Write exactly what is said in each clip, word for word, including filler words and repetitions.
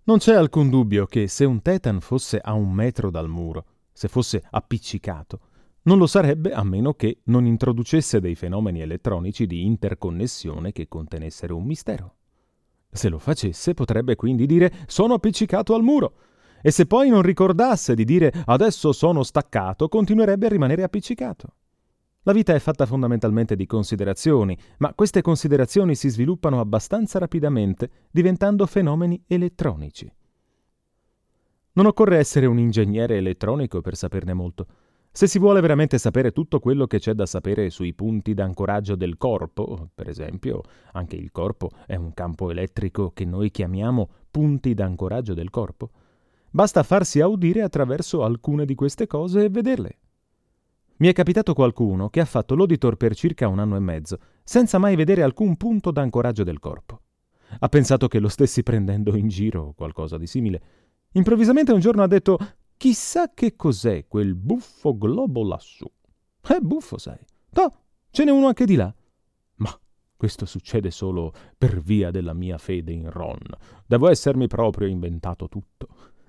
Non c'è alcun dubbio che se un Tetan fosse a un metro dal muro, se fosse appiccicato, non lo sarebbe a meno che non introducesse dei fenomeni elettronici di interconnessione che contenessero un mistero. Se lo facesse, potrebbe quindi dire «sono appiccicato al muro», e se poi non ricordasse di dire «adesso sono staccato», continuerebbe a rimanere appiccicato. La vita è fatta fondamentalmente di considerazioni, ma queste considerazioni si sviluppano abbastanza rapidamente, diventando fenomeni elettronici. Non occorre essere un ingegnere elettronico per saperne molto. Se si vuole veramente sapere tutto quello che c'è da sapere sui punti d'ancoraggio del corpo, per esempio, anche il corpo è un campo elettrico che noi chiamiamo punti d'ancoraggio del corpo, basta farsi audire attraverso alcune di queste cose e vederle. Mi è capitato qualcuno che ha fatto l'auditor per circa un anno e mezzo, senza mai vedere alcun punto d'ancoraggio del corpo. Ha pensato che lo stessi prendendo in giro o qualcosa di simile. Improvvisamente un giorno ha detto «Chissà che cos'è quel buffo globo lassù». È buffo, sai. Toh, ce n'è uno anche di là. Ma questo succede solo per via della mia fede in Ron. Devo essermi proprio inventato tutto.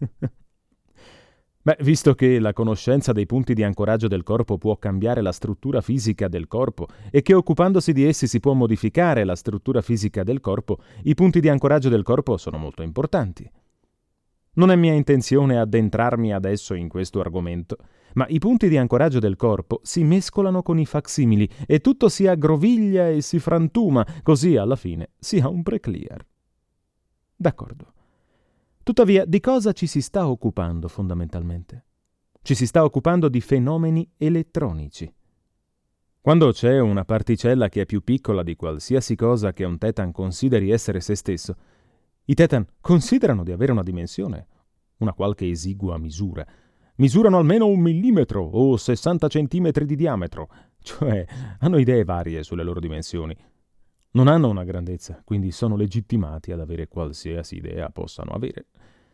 Beh, visto che la conoscenza dei punti di ancoraggio del corpo può cambiare la struttura fisica del corpo e che occupandosi di essi si può modificare la struttura fisica del corpo, i punti di ancoraggio del corpo sono molto importanti. Non è mia intenzione addentrarmi adesso in questo argomento, ma i punti di ancoraggio del corpo si mescolano con i facsimili e tutto si aggroviglia e si frantuma, così alla fine si ha un preclear. D'accordo. Tuttavia, di cosa ci si sta occupando fondamentalmente? Ci si sta occupando di fenomeni elettronici. Quando c'è una particella che è più piccola di qualsiasi cosa che un Tetan consideri essere se stesso, i Tetan considerano di avere una dimensione, una qualche esigua misura. Misurano almeno un millimetro o sessanta centimetri di diametro, cioè hanno idee varie sulle loro dimensioni. Non hanno una grandezza, quindi sono legittimati ad avere qualsiasi idea possano avere.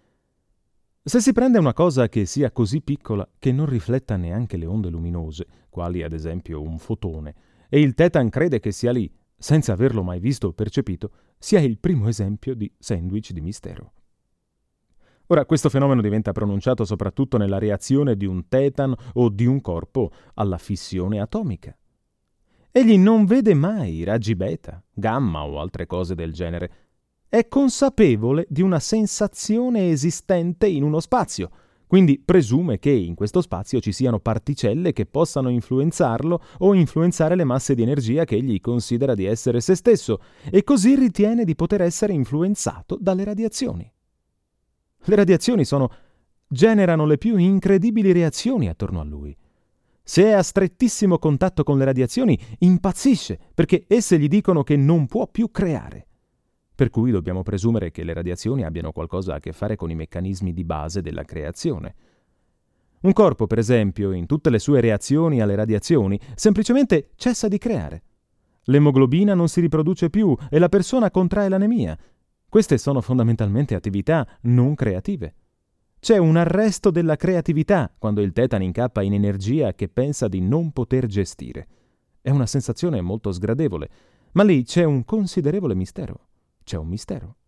Se si prende una cosa che sia così piccola che non rifletta neanche le onde luminose, quali ad esempio un fotone, e il Tetan crede che sia lì, senza averlo mai visto o percepito, sia il primo esempio di sandwich di mistero. Ora, questo fenomeno diventa pronunciato soprattutto nella reazione di un Tetan o di un corpo alla fissione atomica. Egli non vede mai raggi beta, gamma o altre cose del genere. È consapevole di una sensazione esistente in uno spazio, quindi presume che in questo spazio ci siano particelle che possano influenzarlo o influenzare le masse di energia che egli considera di essere se stesso, e così ritiene di poter essere influenzato dalle radiazioni. Le radiazioni sono, generano le più incredibili reazioni attorno a lui. Se è a strettissimo contatto con le radiazioni, impazzisce, perché esse gli dicono che non può più creare. Per cui dobbiamo presumere che le radiazioni abbiano qualcosa a che fare con i meccanismi di base della creazione. Un corpo, per esempio, in tutte le sue reazioni alle radiazioni, semplicemente cessa di creare. L'emoglobina non si riproduce più e la persona contrae l'anemia. Queste sono fondamentalmente attività non creative. C'è un arresto della creatività quando il Tetan incappa in energia che pensa di non poter gestire. È una sensazione molto sgradevole, ma lì c'è un considerevole mistero. C'è un mistero.